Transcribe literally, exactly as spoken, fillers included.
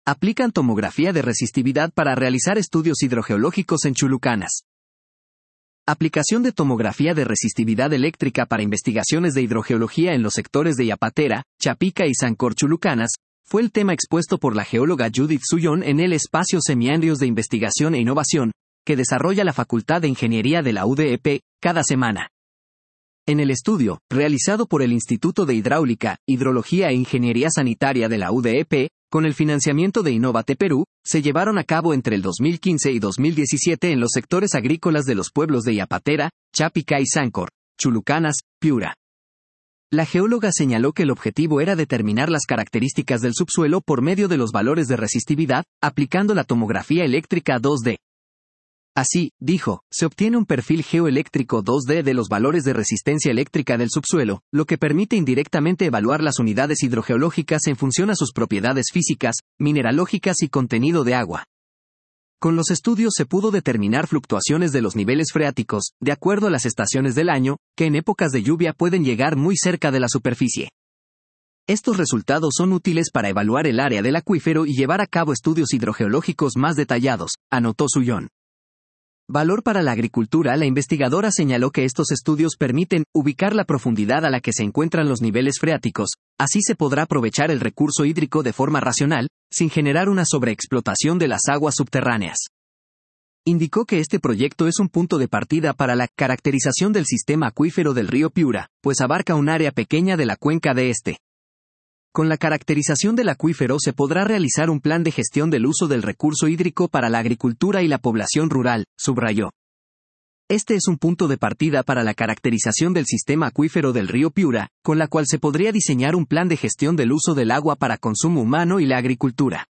Aplican tomografía de resistividad para realizar estudios hidrogeológicos en Chulucanas. Aplicación de tomografía de resistividad eléctrica para investigaciones de hidrogeología en los sectores de Yapatera, Chapica y Sancor Chulucanas, fue el tema expuesto por la geóloga Judith Sullón en el espacio Semiáreos de Investigación e Innovación, que desarrolla la Facultad de Ingeniería de la U D E P, cada semana. En el estudio, realizado por el Instituto de Hidráulica, Hidrología e Ingeniería Sanitaria de la U D E P, con el financiamiento de Innovate Perú, se llevaron a cabo entre el dos mil quince y dos mil diecisiete en los sectores agrícolas de los pueblos de Yapatera, Chapica y Sancor, Chulucanas, Piura. La geóloga señaló que el objetivo era determinar las características del subsuelo por medio de los valores de resistividad, aplicando la tomografía eléctrica dos D. Así, dijo, se obtiene un perfil geoeléctrico dos D de los valores de resistencia eléctrica del subsuelo, lo que permite indirectamente evaluar las unidades hidrogeológicas en función a sus propiedades físicas, mineralógicas y contenido de agua. Con los estudios se pudo determinar fluctuaciones de los niveles freáticos, de acuerdo a las estaciones del año, que en épocas de lluvia pueden llegar muy cerca de la superficie. Estos resultados son útiles para evaluar el área del acuífero y llevar a cabo estudios hidrogeológicos más detallados, anotó Sullón. Valor para la agricultura. La investigadora señaló que estos estudios permiten ubicar la profundidad a la que se encuentran los niveles freáticos, así se podrá aprovechar el recurso hídrico de forma racional, sin generar una sobreexplotación de las aguas subterráneas. Indicó que este proyecto es un punto de partida para la caracterización del sistema acuífero del río Piura, pues abarca un área pequeña de la cuenca de este. Con la caracterización del acuífero se podrá realizar un plan de gestión del uso del recurso hídrico para la agricultura y la población rural, subrayó. Este es un punto de partida para la caracterización del sistema acuífero del río Piura, con la cual se podría diseñar un plan de gestión del uso del agua para consumo humano y la agricultura.